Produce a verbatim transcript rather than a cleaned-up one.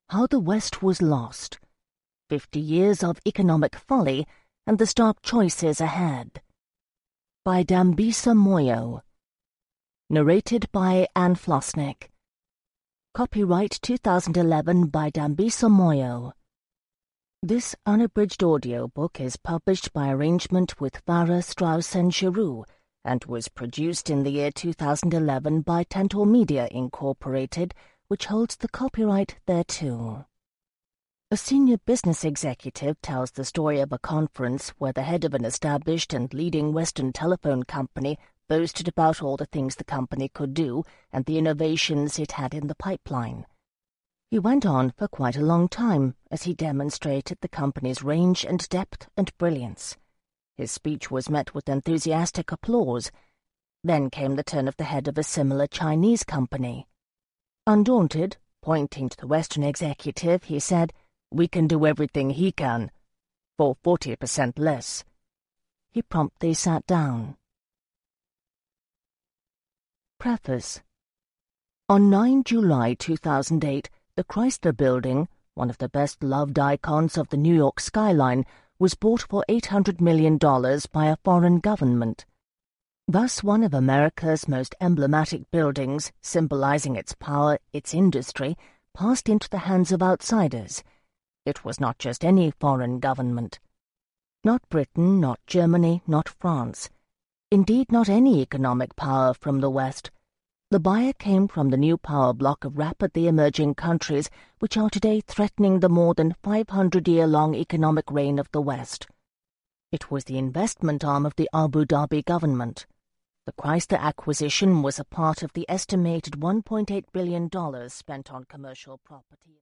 How the West Was Lost. Fifty Years of Economic Folly and the Stark Choices Ahead. By Dambisa Moyo. Narrated by Anne Flosnick. Copyright two thousand eleven by Dambisa Moyo. This unabridged audiobook is published by arrangement with Farrar, Straus and Giroux and was produced in the year two thousand eleven by Tantor Media Incorporated, which holds the copyright thereto. A senior business executive tells the story of a conference where the head of an established and leading Western telephone company boasted about all the things the company could do and the innovations it had in the pipeline. He went on for quite a long time as he demonstrated the company's range and depth and brilliance. His speech was met with enthusiastic applause. Then came the turn of the head of a similar Chinese company. Undaunted, pointing to the Western executive, he said, "We can do everything he can, for forty percent less." He promptly sat down. Preface. On the ninth of July two thousand eight, the Chrysler Building, one of the best-loved icons of the New York skyline, was bought for eight hundred million dollars by a foreign government. Thus one of America's most emblematic buildings, symbolizing its power, its industry, passed into the hands of outsiders. It was not just any foreign government. Not Britain, not Germany, not France. Indeed, not any economic power from the West. The buyer came from the new power bloc of rapidly emerging countries which are today threatening the more than five hundred year long economic reign of the West. It was the investment arm of the Abu Dhabi government. The Chrysler acquisition was a part of the estimated one point eight billion dollars spent on commercial property.